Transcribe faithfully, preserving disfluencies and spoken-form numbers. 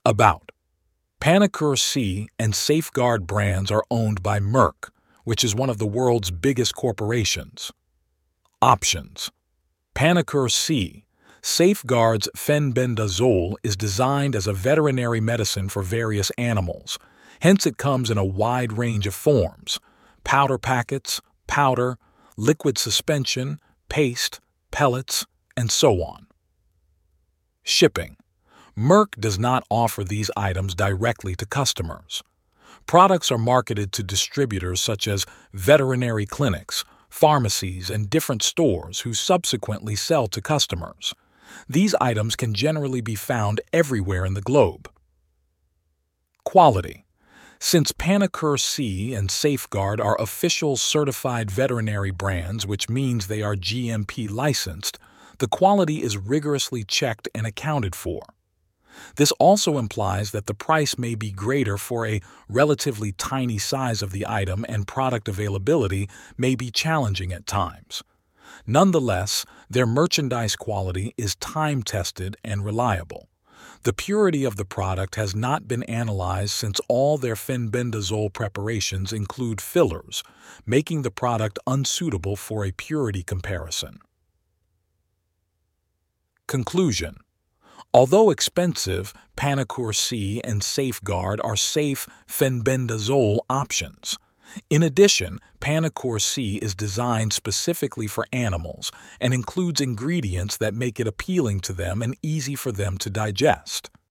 About. Panacur C and Safeguard brands are owned by Merck, which is one of the world's biggest corporations. Options. Panacur C. Safeguard's fenbendazole is designed as a veterinary medicine for various animals, hence it comes in a wide range of forms: powder packets, powder, liquid suspension, paste, pellets, and so on. Shipping. Merck does not offer these items directly to customers. Products are marketed to distributors such as veterinary clinics, pharmacies, and different stores who subsequently sell to customers. These items can generally be found everywhere in the globe. Quality. Since Panacur C and Safeguard are official certified veterinary brands, which means they are G M P licensed, the quality is rigorously checked and accounted for. This also implies that the price may be greater for a relatively tiny size of the item, and product availability may be challenging at times. Nonetheless, their merchandise quality is time-tested and reliable. The purity of the product has not been analyzed since all their fenbendazole preparations include fillers, making the product unsuitable for a purity comparison. Conclusion. Although expensive, Panacur C and Safeguard are safe fenbendazole options. In addition, Panacur C is designed specifically for animals and includes ingredients that make it appealing to them and easy for them to digest.